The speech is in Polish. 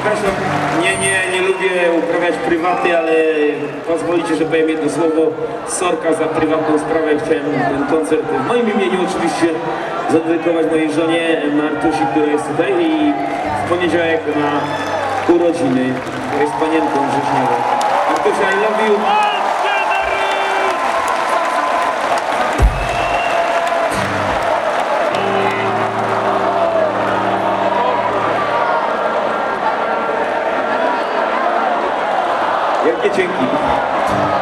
Przepraszam, nie lubię uprawiać prywaty, ale pozwolicie, że powiem jedno słowo. Sorka za prywatną sprawę. Chciałem ten koncert w moim imieniu oczywiście zadedykować mojej żonie Martusi, która jest tutaj, i w poniedziałek na urodziny, która jest panienką wrześniową. Martusia, I love you. Wielkie dzięki.